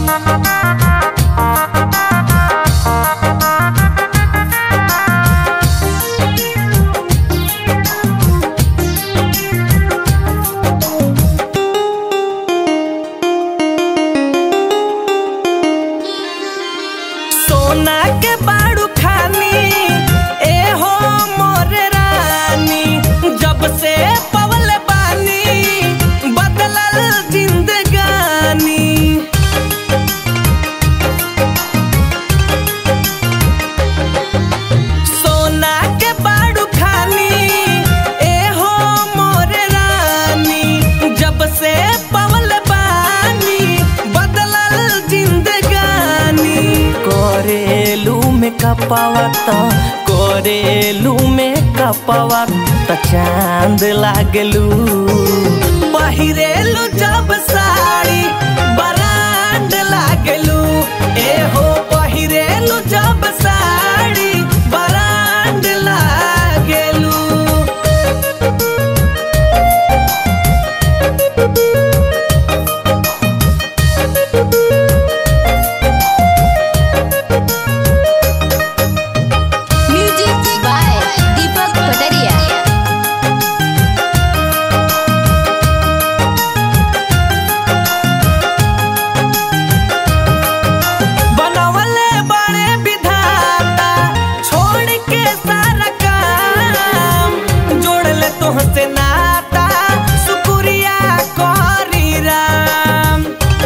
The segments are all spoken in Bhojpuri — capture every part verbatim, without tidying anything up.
सोना के बाड़ू खानी ए हो मोरे रानी, जब से पवल बानी बदलल जिंदगानी। सोना के बाड़ू खानी ए हो मोरे रानी, जब से पवल बानी बदलल जिंदगानी। कोरेलू में कपावत कोरेलू में कपावत त चांद लागलू। पहिरेलू जब साड़ी बरांड लागलू, ए हो पहिरेलू जब साड़ी बरांड लागलू। तुहसे नाता शुक्रिया करी राम।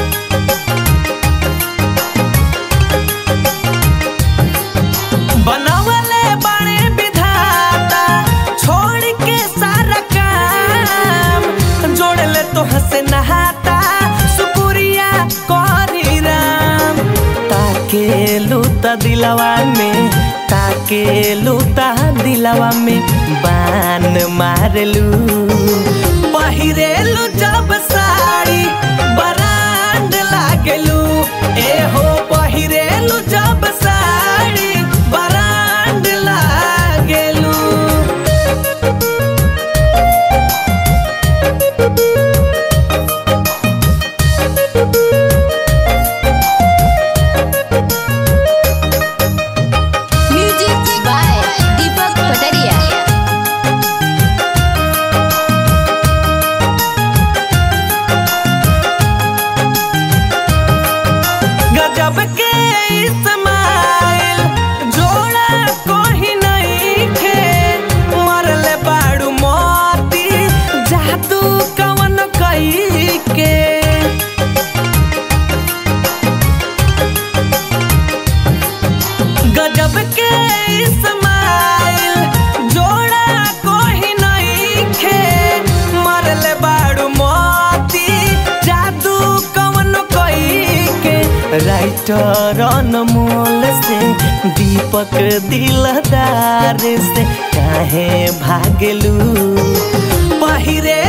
बनवले बड़े विधाता छोड़ के सारा काम, जोड़ले तुहसे नहाता शुक्रिया करी राम। ताके लूता दिलवा में ताके लूता दिलवा में बान मारलू। पहिरेलू जब साड़ी बरांड लागलू, ए हो पहिरेलू जब साड़ी बरांड लागलू। गजब के इस्माइल जोड़ा कोही नहीं खे, मरले बाड़ू मोती जादू कवन कई के। गजब के इस्माइल जोड़ा कोही नहीं खे, मरले बाड़ू मोती जादू कवन कई के। राइटर अनमोल से दीपक दिलदार से काहे भागलू। पहिरे